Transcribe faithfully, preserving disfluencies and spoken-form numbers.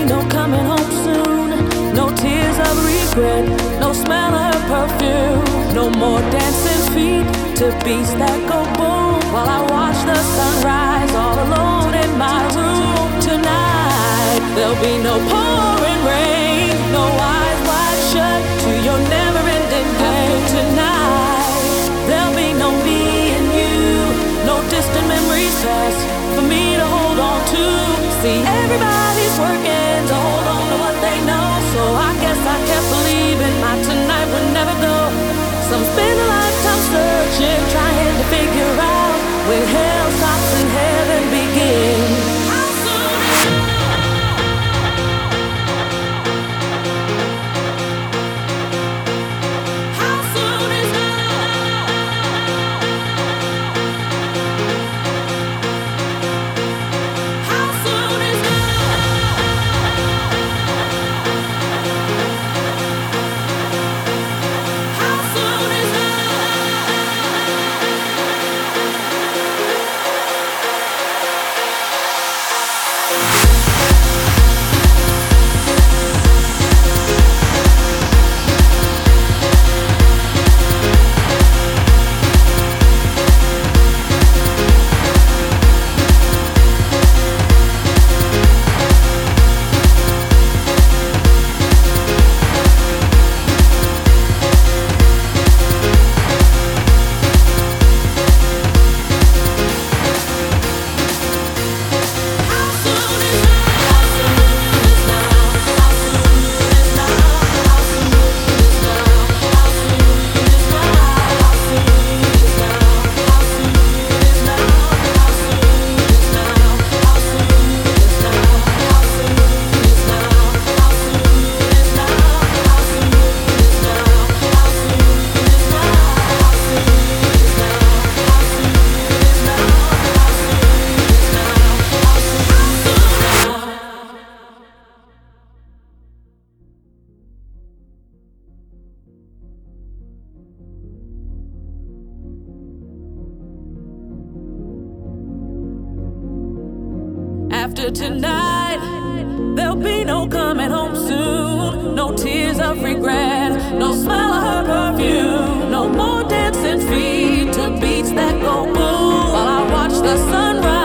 no coming home soon. No tears of regret, no smell of her perfume. No more dancing feet to beats that go boom. While I watch the sunrise all alone in my room. Tonight there'll be no pouring rain, no eyes wide shut to your never-ending game. Tonight there'll be no me and you, no distant memories past for me to hold on to. See, everybody's working to hold on to what they know, so I guess I kept believing my tonight would never go. Some spend a lifetime searching, trying to figure out when hell stops and heaven begins. After tonight, there'll be no coming home soon. No tears of regret, no smell of her perfume. No more dancing feet to beats that go boom. While I watch the sunrise